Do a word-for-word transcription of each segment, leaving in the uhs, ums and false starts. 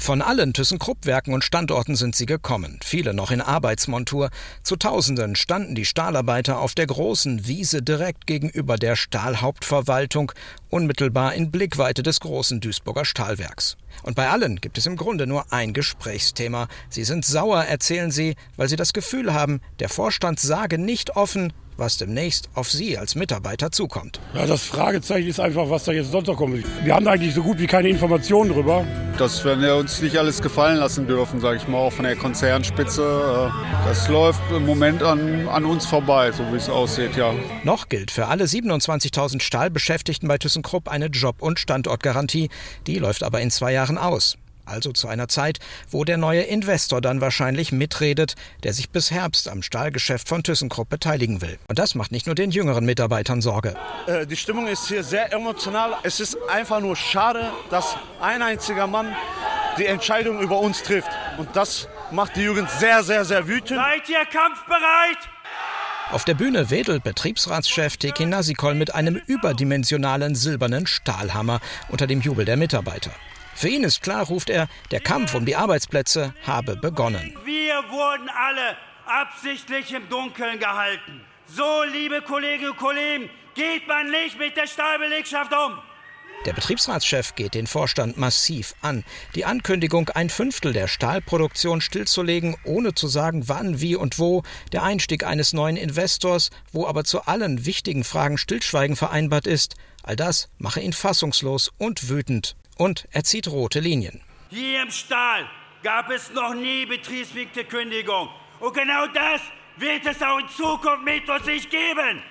Von allen ThyssenKrupp-Werken und Standorten sind sie gekommen, viele noch in Arbeitsmontur. Zu Tausenden standen die Stahlarbeiter auf der großen Wiese direkt gegenüber der Stahlhauptverwaltung, unmittelbar in Blickweite des großen Duisburger Stahlwerks. Und bei allen gibt es im Grunde nur ein Gesprächsthema. Sie sind sauer, erzählen sie, weil sie das Gefühl haben, der Vorstand sage nicht offen, was demnächst auf sie als Mitarbeiter zukommt. Ja, das Fragezeichen ist einfach, was da jetzt sonst noch kommt. Wir haben da eigentlich so gut wie keine Informationen drüber. Das werden wir uns nicht alles gefallen lassen dürfen, sage ich mal, auch von der Konzernspitze. Das läuft im Moment an, an uns vorbei, so wie es aussieht, ja. Noch gilt für alle siebenundzwanzigtausend Stahlbeschäftigten bei ThyssenKrupp eine Job- und Standortgarantie. Die läuft aber in zwei Jahren aus. Also zu einer Zeit, wo der neue Investor dann wahrscheinlich mitredet, der sich bis Herbst am Stahlgeschäft von ThyssenKrupp beteiligen will. Und das macht nicht nur den jüngeren Mitarbeitern Sorge. Äh, die Stimmung ist hier sehr emotional. Es ist einfach nur schade, dass ein einziger Mann die Entscheidung über uns trifft. Und das macht die Jugend sehr, sehr, sehr wütend. Seid ihr kampfbereit? Auf der Bühne wedelt Betriebsratschef Tekin Nasikol mit einem überdimensionalen silbernen Stahlhammer unter dem Jubel der Mitarbeiter. Für ihn ist klar, ruft er, der Kampf um die Arbeitsplätze habe begonnen. Wir wurden alle absichtlich im Dunkeln gehalten. So, liebe Kolleginnen und Kollegen, geht man nicht mit der Stahlbelegschaft um. Der Betriebsratschef geht den Vorstand massiv an. Die Ankündigung, ein Fünftel der Stahlproduktion stillzulegen, ohne zu sagen, wann, wie und wo, der Einstieg eines neuen Investors, wo aber zu allen wichtigen Fragen Stillschweigen vereinbart ist, all das mache ihn fassungslos und wütend. Und er zieht rote Linien. Hier im Stahl gab es noch nie betriebsbedingte Kündigung. Und genau das wird es auch in Zukunft mit uns nicht geben.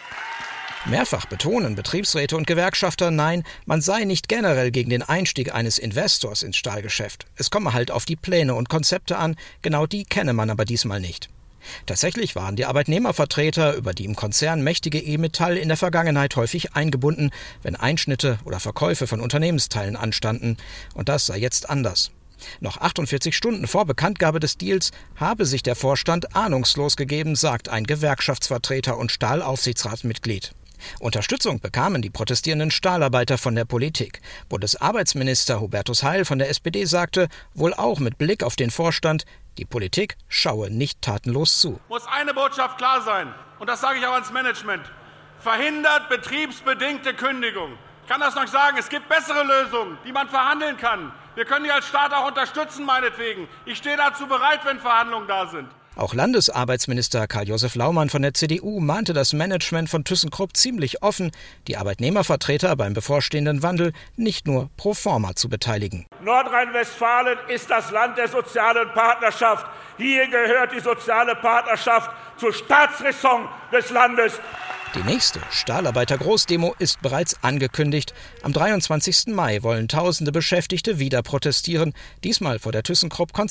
Mehrfach betonen Betriebsräte und Gewerkschafter, nein, man sei nicht generell gegen den Einstieg eines Investors ins Stahlgeschäft. Es komme halt auf die Pläne und Konzepte an, genau die kenne man aber diesmal nicht. Tatsächlich waren die Arbeitnehmervertreter über die im Konzern mächtige E-Metall in der Vergangenheit häufig eingebunden, wenn Einschnitte oder Verkäufe von Unternehmensteilen anstanden. Und das sei jetzt anders. Noch achtundvierzig Stunden vor Bekanntgabe des Deals habe sich der Vorstand ahnungslos gegeben, sagt ein Gewerkschaftsvertreter und Stahlaufsichtsratsmitglied. Unterstützung bekamen die protestierenden Stahlarbeiter von der Politik. Bundesarbeitsminister Hubertus Heil von der S P D sagte, wohl auch mit Blick auf den Vorstand, die Politik schaue nicht tatenlos zu. Muss eine Botschaft klar sein, und das sage ich auch ans Management: Verhindert betriebsbedingte Kündigung. Ich kann das noch sagen, es gibt bessere Lösungen, die man verhandeln kann. Wir können die als Staat auch unterstützen, meinetwegen. Ich stehe dazu bereit, wenn Verhandlungen da sind. Auch Landesarbeitsminister Karl-Josef Laumann von der C D U mahnte das Management von ThyssenKrupp ziemlich offen, die Arbeitnehmervertreter beim bevorstehenden Wandel nicht nur pro forma zu beteiligen. Nordrhein-Westfalen ist das Land der sozialen Partnerschaft. Hier gehört die soziale Partnerschaft zur Staatsräson des Landes. Die nächste Stahlarbeiter-Großdemo ist bereits angekündigt. Am dreiundzwanzigsten Mai wollen tausende Beschäftigte wieder protestieren, diesmal vor der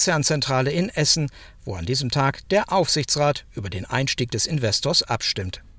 ThyssenKrupp-Konzernzentrale in Essen, wo an diesem Tag der Aufsichtsrat über den Einstieg des Investors abstimmt.